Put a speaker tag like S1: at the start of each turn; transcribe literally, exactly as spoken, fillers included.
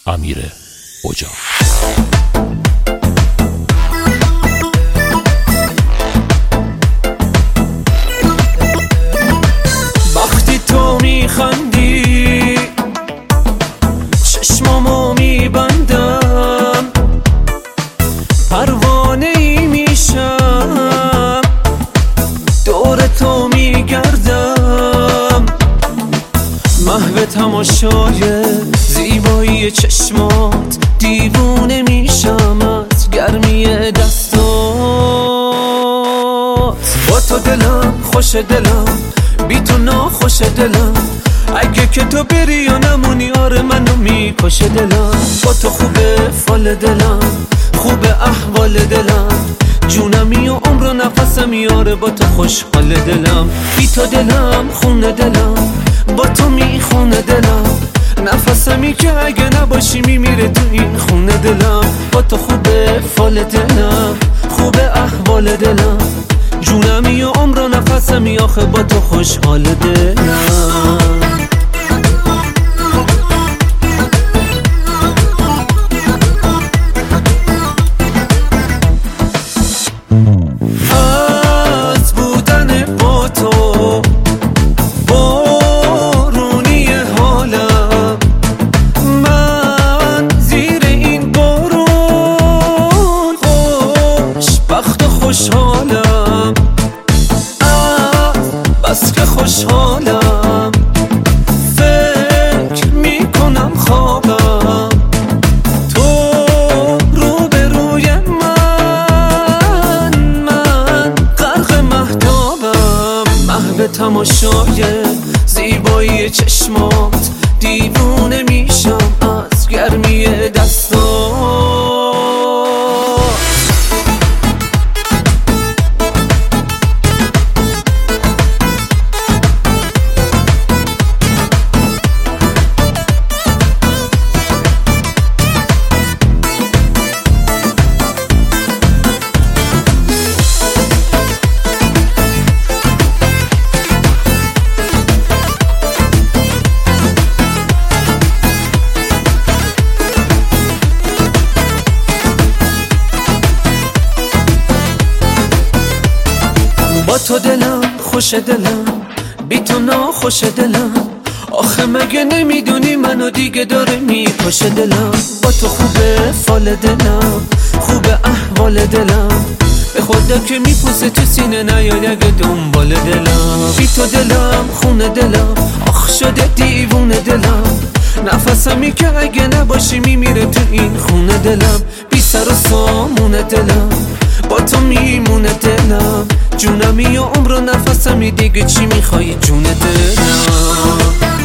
S1: امیر اجاق.
S2: وقتی تو میخندی چشمامو میبندم، پروانه ای میشم، دور تو میگردم، محو تماشای زیبایی چشمات، دیوونه میشم از گرمی دستات. با تو دلم خوش دلم، بی تو ناخوش دلم، اگه که تو بری یا نمونی آره منو میکشه دلم. با تو خوبه فال دلم، خوبه احوال دلم، جونمی و عمر و نفسم یاره با تو خوشحال دلم. بی تو دلم خونه دلم، با تو میخونه دلم، نفسمی که اگه نباشی میمیره تو این خونه دلم. با تو خوبه فال دلم، خوبه احوال دلم، جونمی و عمر و نفسمی آخه با تو خوشحال دلم. از بودن با تو بارونی حالم، من زیر این بارون خوشبخت و خوشحالم، بس که خوشحالم، فکر میکنم خوابم، تو روبروی من، من غرق مهتابم، محو تماشای زیبایی چشمات، دیوونه میشم از گرمی دستات. با تو دلم خوش دلم، بی تو ناخوش دلم، آخه مگه نمیدونی منو دیگه داره میکشه دلم. با تو خوبه فال دلم، خوبه احوال دلم، به خدا که میپوسه تو سینه نیاد اگه دنبال دلم. بی تو دلم خونه دلم، آخ شده دیوونه دلم، نفسمی که اگه نباشی میمیره تو این خونه دلم. بی سر و سامونه دلم، با تو میمونه دلم، جونمی و عمر و نفسمی دیگه چی میخوای جون دلم.